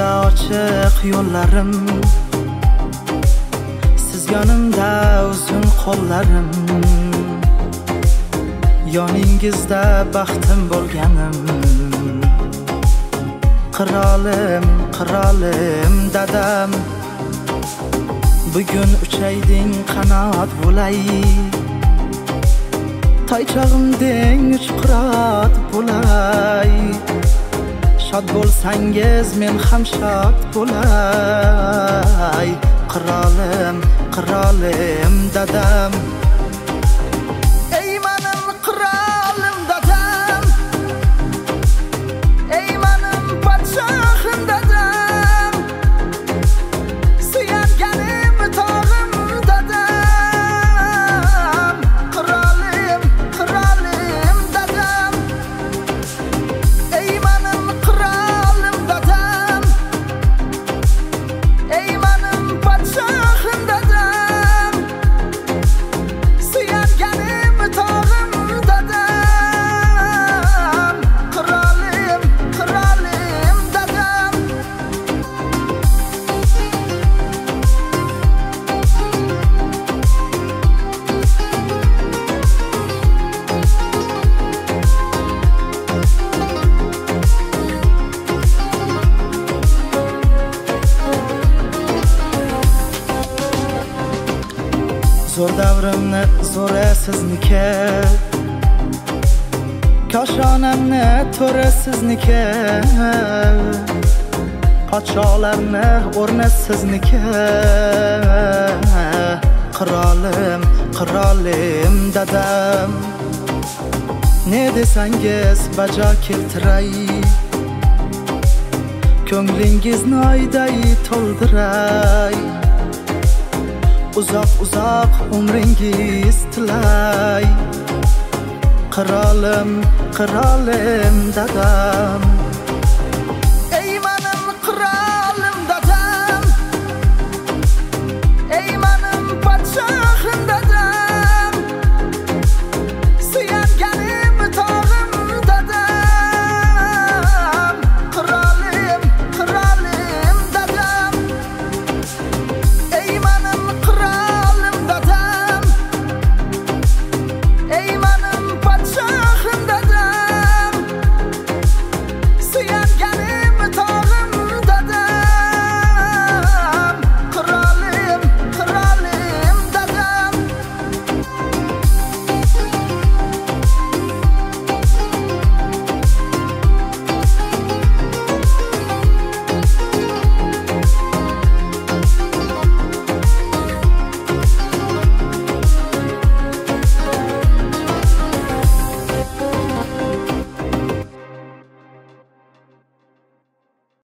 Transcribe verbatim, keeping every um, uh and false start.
Ko'zimda ochiq yo'llarim, siz yonimda uzun qo'llarim, yoningizda baxtim bo'lganim. Qirolim, qirolim dadam, bugun uchayding qanot bo'lay, toychog'imding uch qirot bo'lay. Shod bo'lsangiz men ham shod bo'lay. Qirolim, qirolim dadam, ey menim qirolim dadam, ey menim podshohim dadam, suyanganim tog'im dadam. Qirolim, qirolim dadam, ey menim qirolim dadam, ey menim podshohim dadam, suyanganim tog'im dadam. Qirolim, qirolim dadam. Zo'r davrimni zo'ri sizniki, koshonamni to'ri sizniki, podsholarni o'rni sizniki. Qirolim, qirolim dadam, ne desangiz bajo keltiray, ko'nglingizni oyday to'ldiray. Uzoq uzoq umringiz tilay. Qirolim, qirolim dadam.